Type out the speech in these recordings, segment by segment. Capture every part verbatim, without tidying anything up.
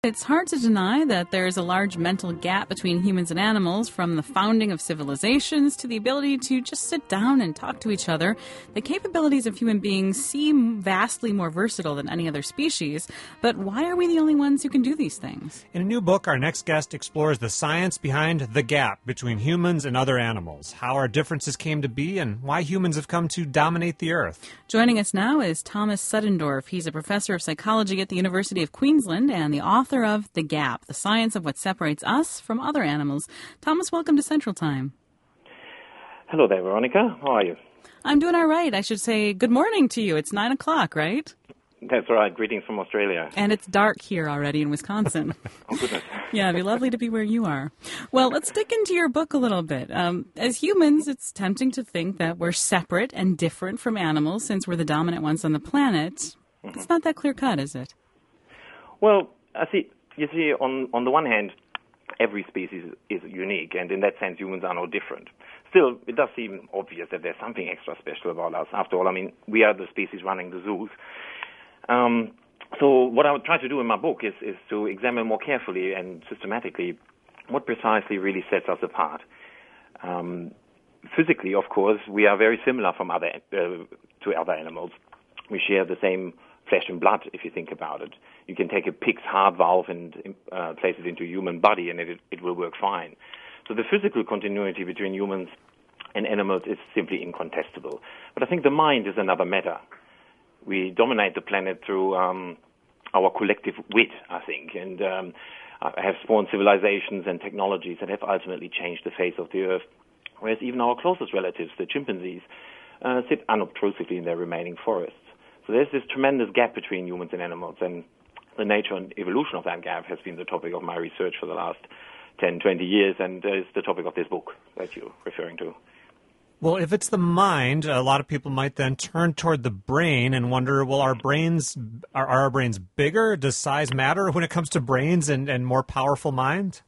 It's hard to deny that there is a large mental gap between humans and animals, from the founding of civilizations to the ability to just sit down and talk to each other. The capabilities of human beings seem vastly more versatile than any other species, but why are we the only ones who can do these things? In a new book, our next guest explores the science behind the gap between humans and other animals, how our differences came to be, and why humans have come to dominate the Earth. Joining us now is Thomas Suddendorf. He's a professor of psychology at the University of Queensland and the author of The Gap, the science of what separates us from other animals. Thomas, welcome to Central Time. Hello there, Veronica. How are you? I'm doing all right. I should say good morning to you. It's nine o'clock, right? That's right. Greetings from Australia. And it's dark here already in Wisconsin. Oh, goodness. Yeah, it'd be lovely to be where you are. Well, let's dig into your book a little bit. Um, as humans, it's tempting to think that we're separate and different from animals since we're the dominant ones on the planet. Mm-hmm. It's not that clear-cut, is it? Well, I see. You see, on, on the one hand, every species is unique, and in that sense, humans are no different. Still, it does seem obvious that there's something extra special about us. After all, I mean, we are the species running the zoos. Um, so what I would try to do in my book is, is to examine more carefully and systematically what precisely really sets us apart. Um, physically, of course, we are very similar from other uh, to other animals. We share the same flesh and blood, if you think about it. You can take a pig's heart valve and uh, place it into a human body, and it, it will work fine. So the physical continuity between humans and animals is simply incontestable. But I think the mind is another matter. We dominate the planet through um, our collective wit, I think, and um, have spawned civilizations and technologies that have ultimately changed the face of the earth, whereas even our closest relatives, the chimpanzees, uh, sit unobtrusively in their remaining forests. So there's this tremendous gap between humans and animals, and the nature and evolution of that gap has been the topic of my research for the last ten, twenty years, and is the topic of this book that you're referring to. Well, if it's the mind, a lot of people might then turn toward the brain and wonder, well, our brains, are, are our brains bigger? Does size matter when it comes to brains and, and more powerful minds?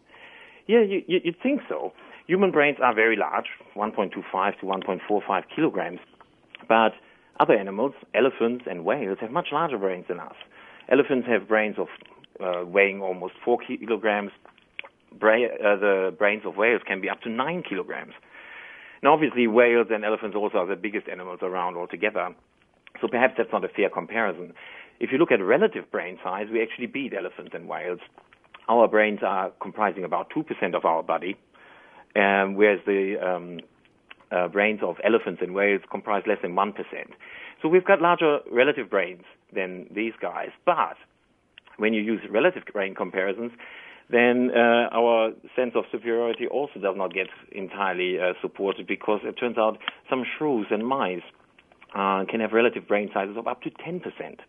Yeah, you, you, you'd think so. Human brains are very large, one point two five to one point four five kilograms, but other animals, elephants and whales, have much larger brains than us. Elephants have brains of uh, weighing almost four kilograms. Bra- uh, the brains of whales can be up to nine kilograms. Now, obviously, whales and elephants also are the biggest animals around altogether, so perhaps that's not a fair comparison. If you look at relative brain size, we actually beat elephants and whales. Our brains are comprising about two percent of our body, um, whereas the um, Uh, brains of elephants and whales comprise less than one percent. So we've got larger relative brains than these guys. But when you use relative brain comparisons, then uh, our sense of superiority also does not get entirely uh, supported, because it turns out some shrews and mice uh, can have relative brain sizes of up to ten percent.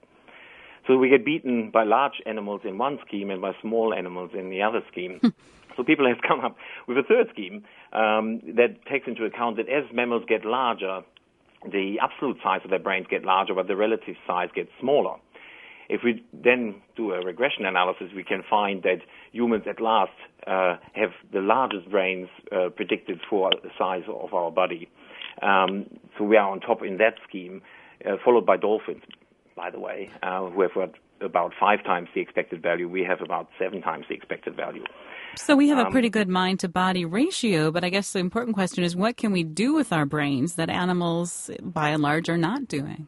So we get beaten by large animals in one scheme and by small animals in the other scheme. So people have come up with a third scheme um, that takes into account that as mammals get larger, the absolute size of their brains get larger, but the relative size gets smaller. If we then do a regression analysis, we can find that humans at last uh, have the largest brains uh, predicted for the size of our body. Um, so we are on top in that scheme, uh, followed by dolphins, by the way, uh, who have got about five times the expected value. We have about seven times the expected value. So we have a pretty good mind-to-body ratio, but I guess the important question is, what can we do with our brains that animals, by and large, are not doing?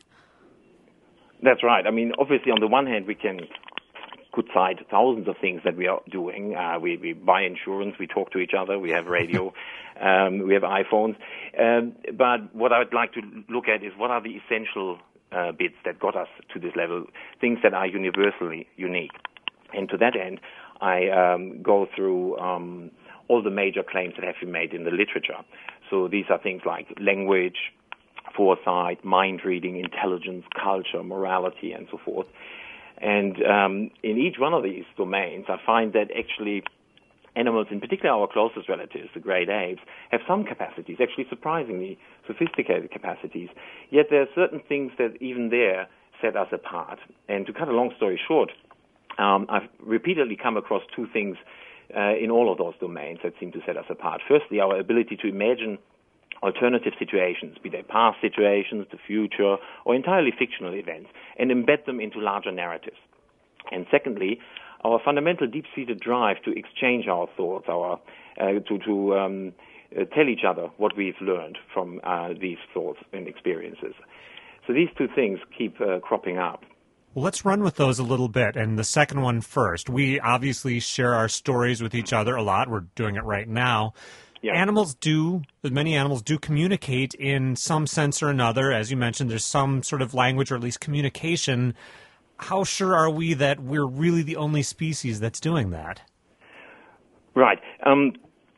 That's right. I mean, obviously, on the one hand, we can could cite thousands of things that we are doing. Uh, we, we buy insurance, we talk to each other, we have radio, um, we have iPhones. Um, but what I would like to look at is what are the essential uh, bits that got us to this level, things that are universally unique. And to that end, I um, go through um, all the major claims that have been made in the literature. So these are things like language, foresight, mind reading, intelligence, culture, morality, and so forth. And um, in each one of these domains, I find that actually animals, in particular our closest relatives, the great apes, have some capacities, actually surprisingly sophisticated capacities. Yet there are certain things that even there set us apart. And to cut a long story short, Um, I've repeatedly come across two things uh, in all of those domains that seem to set us apart. Firstly, our ability to imagine alternative situations, be they past situations, the future, or entirely fictional events, and embed them into larger narratives. And secondly, our fundamental deep-seated drive to exchange our thoughts, our uh, to, to um, uh, tell each other what we've learned from uh, these thoughts and experiences. So these two things keep uh, cropping up. Well, let's run with those a little bit. And the second one first. We obviously share our stories with each other a lot. We're doing it right now. Yeah. Animals do, many animals do communicate in some sense or another. As you mentioned, there's some sort of language or at least communication. How sure are we that we're really the only species that's doing that? Right. Um,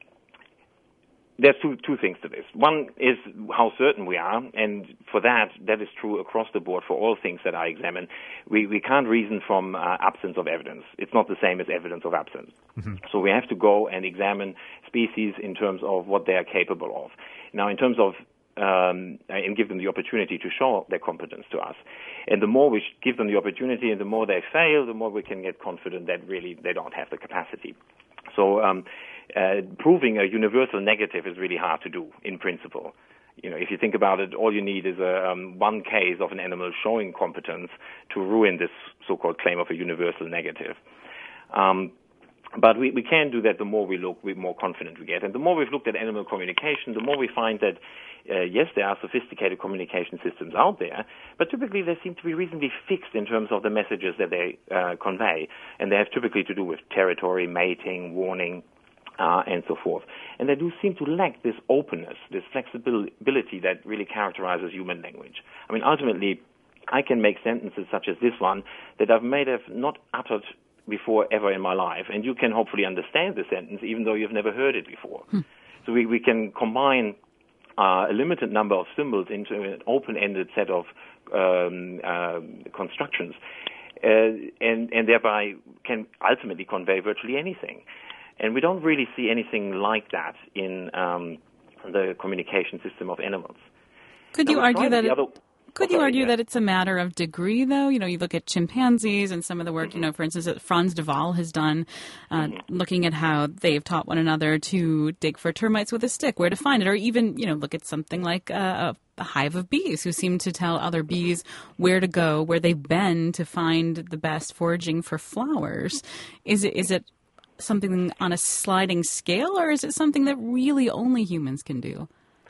There's two, two things to this. One is how certain we are, and for that, that is true across the board for all things that I examine. We, we can't reason from uh, absence of evidence. It's not the same as evidence of absence. Mm-hmm. So we have to go and examine species in terms of what they are capable of. Now, in terms of, um, and give them the opportunity to show their competence to us. And the more we give them the opportunity and the more they fail, the more we can get confident that really they don't have the capacity. So, um, Uh, proving a universal negative is really hard to do in principle. You know, if you think about it, all you need is a, um, one case of an animal showing competence to ruin this so-called claim of a universal negative. Um, but we, we can do that. The more we look, the more confident we get. And the more we've looked at animal communication, the more we find that, uh, yes, there are sophisticated communication systems out there, but typically they seem to be reasonably fixed in terms of the messages that they uh, convey. And they have typically to do with territory, mating, warning, Uh, and so forth. And they do seem to lack this openness, this flexibility that really characterizes human language. I mean, ultimately, I can make sentences such as this one that I may have not uttered before ever in my life, and you can hopefully understand the sentence even though you've never heard it before. Hmm. So we, we can combine uh, a limited number of symbols into an open-ended set of um, uh, constructions, uh, and, and thereby can ultimately convey virtually anything. And we don't really see anything like that in um, the communication system of animals. Could now, you argue that? It, other, could oh, you sorry, argue yeah. that it's a matter of degree, though? You know, you look at chimpanzees and some of the work, mm-hmm. you know, for instance, that Frans de Waal has done, uh, mm-hmm. looking at how they've taught one another to dig for termites with a stick, where to find it, or even, you know, look at something like uh, a hive of bees who seem to tell other bees where to go, where they've been to find the best foraging for flowers. Is it is it something on a sliding scale, or is it something that really only humans can do?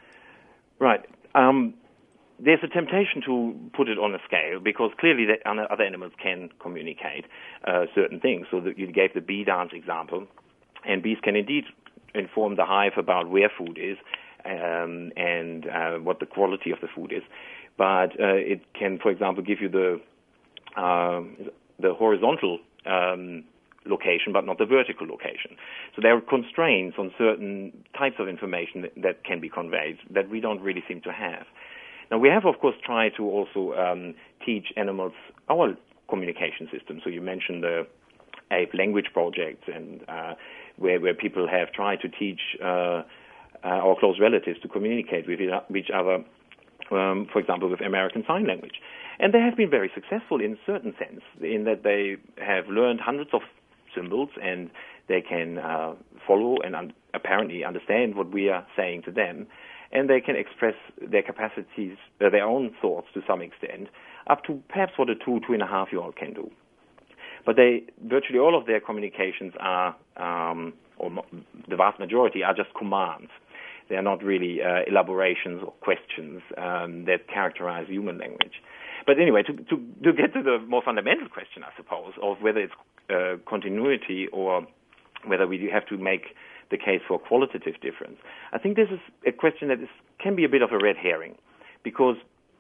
Right. Um, there's a temptation to put it on a scale because clearly that other animals can communicate uh, certain things. So that you gave the bee dance example, and bees can indeed inform the hive about where food is um, and uh, what the quality of the food is. But uh, it can, for example, give you the uh, the horizontal um location, but not the vertical location. So there are constraints on certain types of information that, that can be conveyed that we don't really seem to have. Now, we have, of course, tried to also um, teach animals our communication system. So you mentioned the Ape Language Project, and uh, where, where people have tried to teach uh, uh, our close relatives to communicate with each other, um, for example, with American Sign Language. And they have been very successful in a certain sense, in that they have learned hundreds of symbols, and they can uh, follow and un- apparently understand what we are saying to them, and they can express their capacities, uh, their own thoughts to some extent, up to perhaps what a two, two and a half year old can do. But they, virtually all of their communications are, um, or mo- the vast majority are just commands. They are not really uh, elaborations or questions um, that characterize human language. But anyway, to, to, to get to the more fundamental question, I suppose, of whether it's uh, continuity or whether we have to make the case for qualitative difference, I think this is a question that is, can be a bit of a red herring, because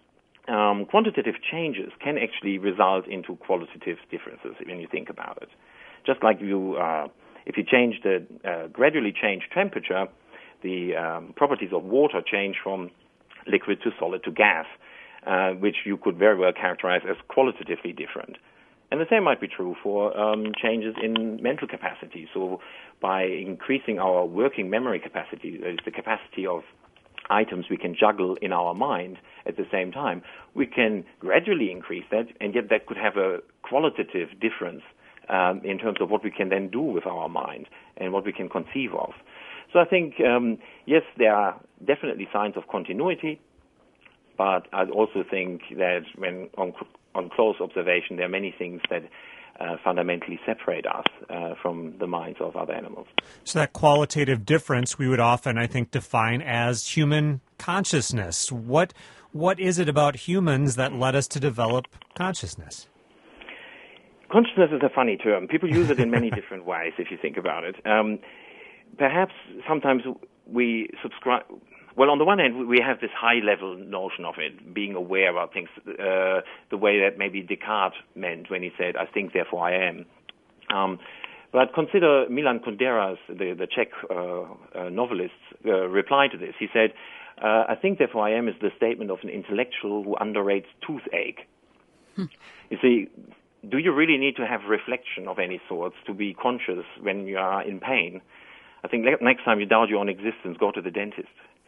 um, quantitative changes can actually result into qualitative differences when you think about it. Just like you, uh, if you change the uh, gradually change temperature, the um, properties of water change from liquid to solid to gas, uh, which you could very well characterize as qualitatively different. And the same might be true for um, changes in mental capacity. So by increasing our working memory capacity, that is the capacity of items we can juggle in our mind at the same time, we can gradually increase that, and yet that could have a qualitative difference um, in terms of what we can then do with our mind and what we can conceive of. So I think, um, yes, there are definitely signs of continuity, but I also think that when on, on close observation, there are many things that uh, fundamentally separate us uh, from the minds of other animals. So that qualitative difference we would often, I think, define as human consciousness. What what is it about humans that led us to develop consciousness? Consciousness is a funny term. People use it in many different ways, if you think about it. Um, perhaps sometimes we subscribe... Well, on the one hand, we have this high-level notion of it, being aware about things, uh, the way that maybe Descartes meant when he said, I think, therefore I am. Um, but consider Milan Kundera's, the, the Czech uh, uh, novelist's uh, reply to this. He said, uh, I think, therefore I am is the statement of an intellectual who underrates toothache. Hmm. You see, do you really need to have reflection of any sorts to be conscious when you are in pain? I think le- next time you doubt your own existence, go to the dentist.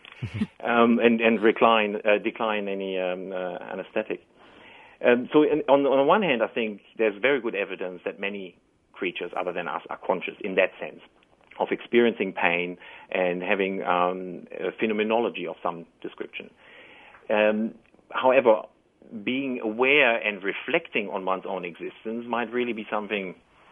um, and, and recline, uh, decline any um, uh, anesthetic. Um, so in, on, on the one hand, I think there's very good evidence that many creatures other than us are conscious in that sense of experiencing pain and having um, a phenomenology of some description. Um, however, being aware and reflecting on one's own existence might really be something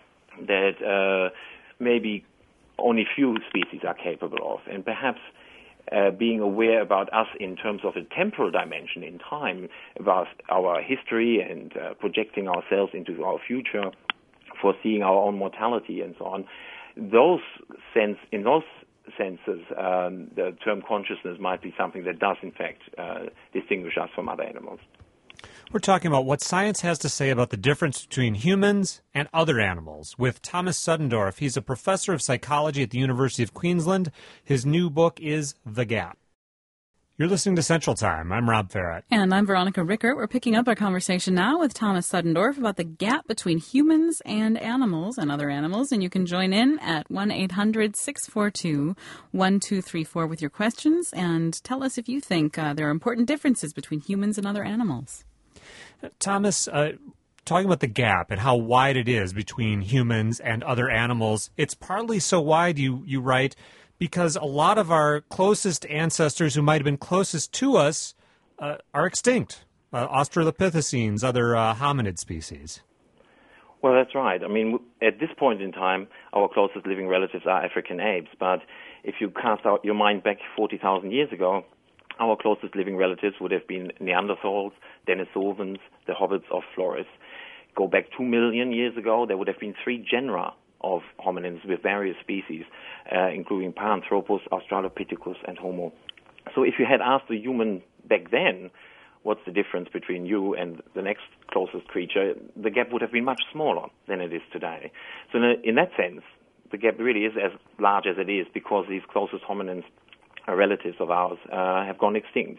that uh, maybe only few species are capable of, and perhaps Uh, being aware about us in terms of a temporal dimension in time, about our history and uh, projecting ourselves into our future, foreseeing our own mortality and so on. Those sense, in those senses, um, the term consciousness might be something that does, in fact, uh, distinguish us from other animals. We're talking about what science has to say about the difference between humans and other animals with Thomas Suddendorf. He's a professor of psychology at the University of Queensland. His new book is The Gap. You're listening to Central Time. I'm Rob Farrett. And I'm Veronica Rickert. We're picking up our conversation now with Thomas Suddendorf about the gap between humans and animals and other animals. And you can join in at one eight hundred six four two one two three four with your questions and tell us if you think uh, there are important differences between humans and other animals. Thomas, uh, talking about the gap and how wide it is between humans and other animals, it's partly so wide, you, you write, because a lot of our closest ancestors who might have been closest to us uh, are extinct. Uh, Australopithecines, other uh, hominid species. Well, that's right. I mean, at this point in time, our closest living relatives are African apes. But if you cast out your mind back forty thousand years ago, our closest living relatives would have been Neanderthals, Denisovans, the hobbits of Flores. Go back two million years ago, there would have been three genera of hominins with various species, uh, including Paranthropus, Australopithecus, and Homo. So if you had asked a human back then, what's the difference between you and the next closest creature, the gap would have been much smaller than it is today. So in, a, in that sense, the gap really is as large as it is because these closest hominins, uh, relatives of ours, uh, have gone extinct.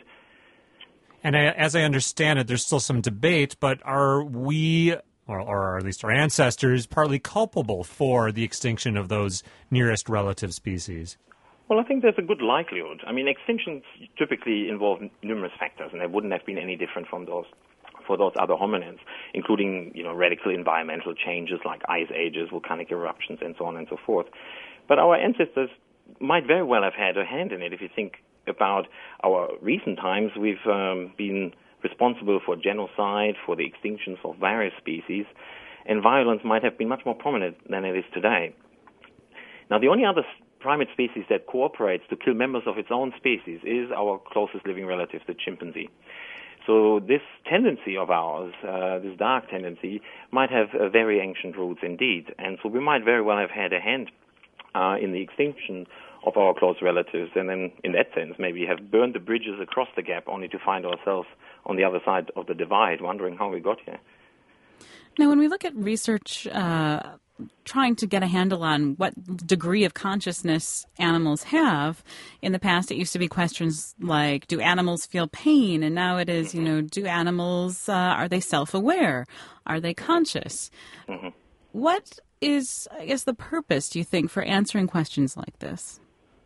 And I, as I understand it, there's still some debate, but are we, or, or at least our ancestors, partly culpable for the extinction of those nearest relative species? Well, I think there's a good likelihood. I mean, extinctions typically involve numerous factors, and they wouldn't have been any different from those for those other hominins, including, you know, radical environmental changes like ice ages, volcanic eruptions, and so on and so forth. But our ancestors might very well have had a hand in it. If you think about our recent times, we've um, been responsible for genocide, for the extinctions of various species, and violence might have been much more prominent than it is today. Now, the only other primate species that cooperates to kill members of its own species is our closest living relative, the chimpanzee. So this tendency of ours, uh, this dark tendency, might have uh, very ancient roots indeed. And so we might very well have had a hand uh, in the extinction of our close relatives, and then in that sense maybe have burned the bridges across the gap only to find ourselves on the other side of the divide, wondering how we got here. Now, when we look at research uh, trying to get a handle on what degree of consciousness animals have, in the past it used to be questions like, do animals feel pain? And now it is, you know, do animals, uh, are they self-aware? Are they conscious? Mm-hmm. What is, I guess, the purpose, do you think, for answering questions like this?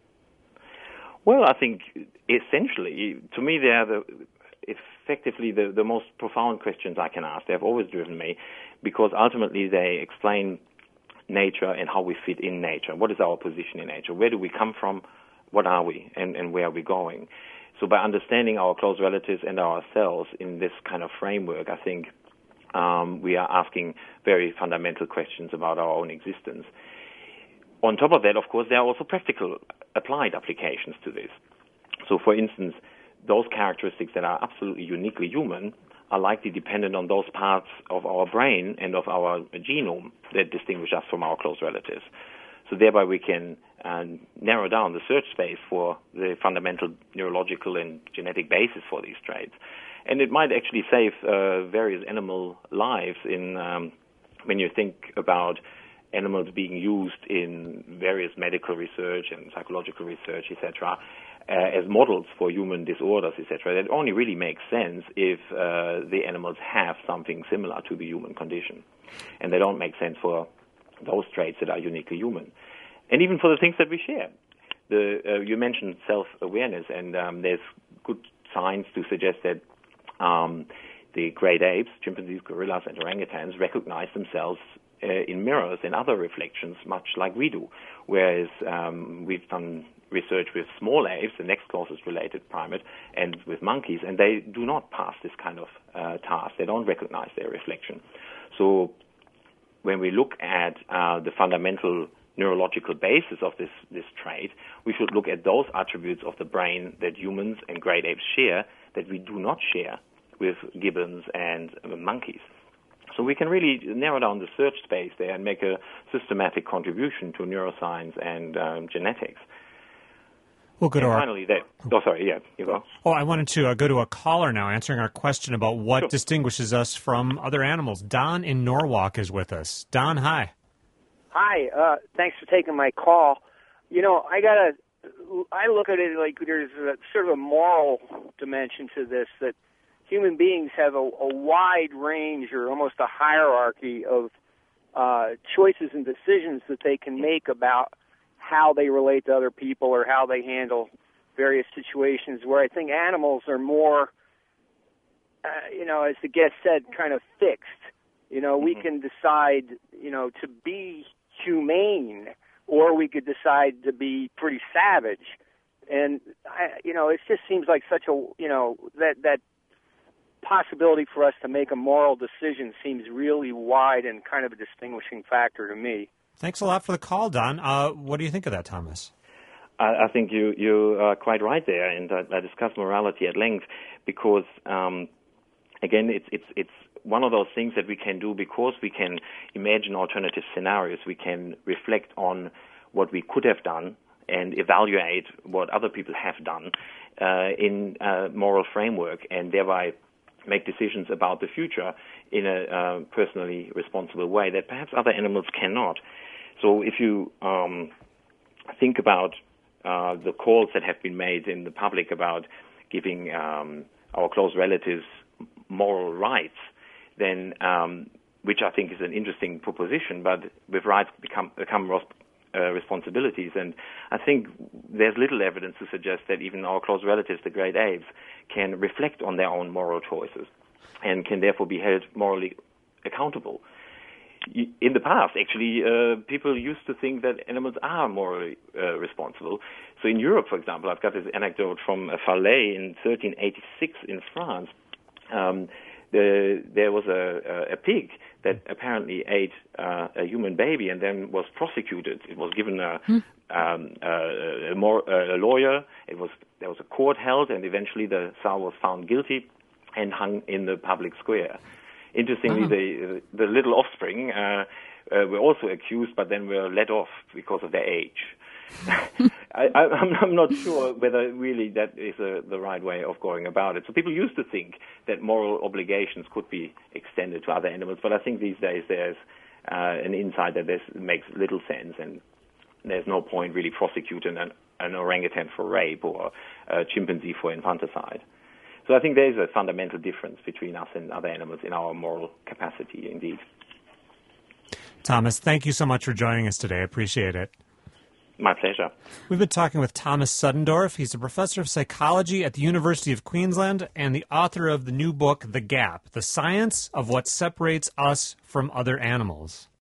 Well, I think essentially, to me, they are the, effectively the, the most profound questions I can ask. They have always driven me because ultimately they explain nature and how we fit in nature. What is our position in nature? Where do we come from? What are we? And, and where are we going? So by understanding our close relatives and ourselves in this kind of framework, I think Um, we are asking very fundamental questions about our own existence. On top of that, of course, there are also practical applied applications to this. So, for instance, those characteristics that are absolutely uniquely human are likely dependent on those parts of our brain and of our genome that distinguish us from our close relatives. So thereby we can uh, narrow down the search space for the fundamental neurological and genetic basis for these traits. And it might actually save uh, various animal lives in um, when you think about animals being used in various medical research and psychological research, et cetera, uh, as models for human disorders, et cetera. That only really makes sense if uh, the animals have something similar to the human condition. And they don't make sense for those traits that are uniquely human. And even for the things that we share. The, uh, you mentioned self-awareness, and um, there's good signs to suggest that um, the great apes, chimpanzees, gorillas, and orangutans recognize themselves uh, in mirrors and other reflections, much like we do. Whereas um, we've done research with small apes, the next closest related primate, and with monkeys, and they do not pass this kind of uh, task. They don't recognize their reflection. So when we look at uh, the fundamental neurological basis of this, this trait, we should look at those attributes of the brain that humans and great apes share that we do not share with gibbons and uh, monkeys. So we can really narrow down the search space there and make a systematic contribution to neuroscience and um, genetics. We'll go to and our... finally, that, oh, sorry, yeah, you go. Oh, I wanted to uh, go to a caller now answering our question about what Sure. distinguishes us from other animals. Don in Norwalk is with us. Don, hi. Hi, uh, thanks for taking my call. You know, I gotta, I look at it like there's a, sort of a moral dimension to this, that human beings have a, a wide range or almost a hierarchy of uh, choices and decisions that they can make about how they relate to other people or how they handle various situations, where I think animals are more, uh, you know, as the guest said, kind of fixed. You know, mm-hmm. we can decide, you know, to be humane, or we could decide to be pretty savage. And, I, you know, it just seems like such a, you know, that, that possibility for us to make a moral decision seems really wide and kind of a distinguishing factor to me. Thanks a lot for the call, Don. Uh, what do you think of that, Thomas? I, I think you, you are quite right there, and I, I discussed morality at length because, um, again, it's, it's, it's one of those things that we can do because we can imagine alternative scenarios. We can reflect on what we could have done and evaluate what other people have done uh, in a moral framework, and thereby make decisions about the future in a uh, personally responsible way that perhaps other animals cannot. So if you um, think about uh, the calls that have been made in the public about giving um, our close relatives moral rights, then um, which I think is an interesting proposition, but with rights become become uh, responsibilities. And I think there's little evidence to suggest that even our close relatives, the great apes, can reflect on their own moral choices and can therefore be held morally accountable. In the past, actually, uh, people used to think that animals are morally uh, responsible. So in Europe, for example, I've got this anecdote from Falais in thirteen eighty-six in France. Um, the, there was a, a pig that apparently ate uh, a human baby and then was prosecuted. It was given a, hmm. um, a, a, more, a lawyer. It was there was a court held, and eventually the Tsar was found guilty and hung in the public square. Interestingly, uh-huh. the the little offspring uh, uh, were also accused, but then were let off because of their age. I, I, I'm, I'm not sure whether really that is a, the right way of going about it. So people used to think that moral obligations could be extended to other animals, but I think these days there's uh, an insight that this makes little sense, and there's no point really prosecuting an, an orangutan for rape or a chimpanzee for infanticide. So I think there is a fundamental difference between us and other animals in our moral capacity, indeed. Thomas, thank you so much for joining us today. I appreciate it. My pleasure. We've been talking with Thomas Suddendorf. He's a professor of psychology at the University of Queensland and the author of the new book, The Gap, The Science of What Separates Us from Other Animals.